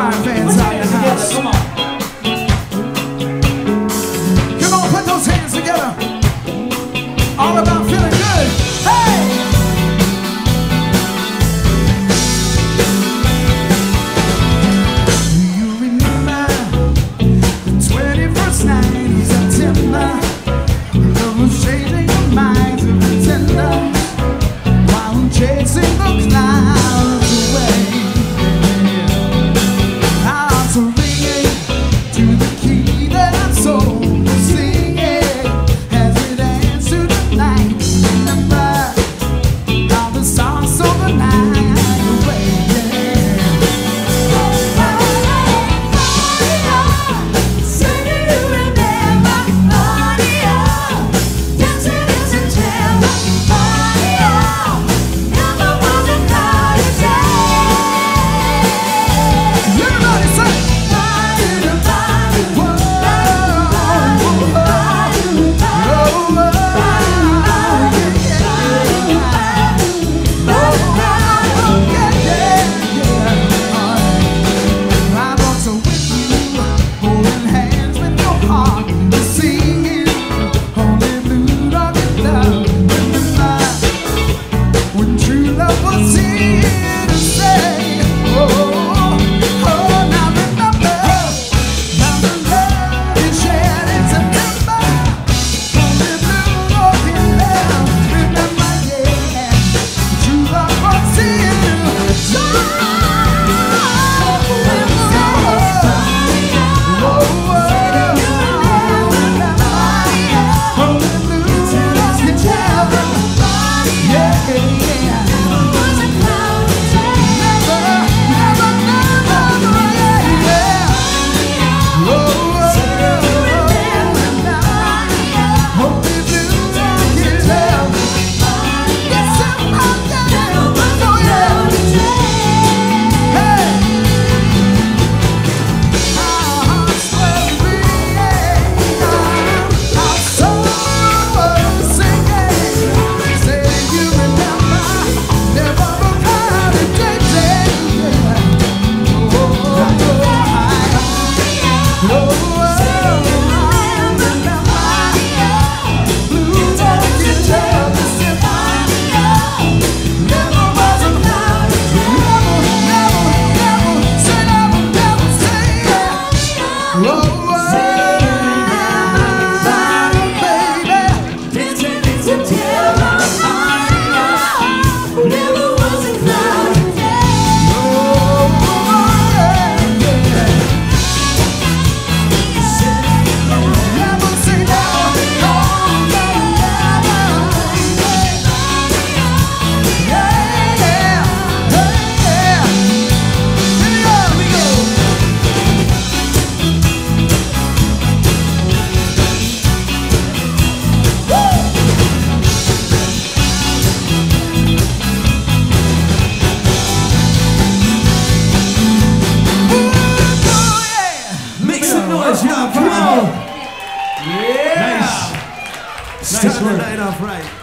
Fire fans out in the house. Come on. Come on, put those hands together. All about feeling good. Hey! Do you remember the 21st night in September? Love was changing your minds and pretender while chasing the clouds away. Hearts are ringing to the key that our soul is singing as we dance to the night. Remember how the songs stole the night away. Yeah! Nice. Starting the night off right.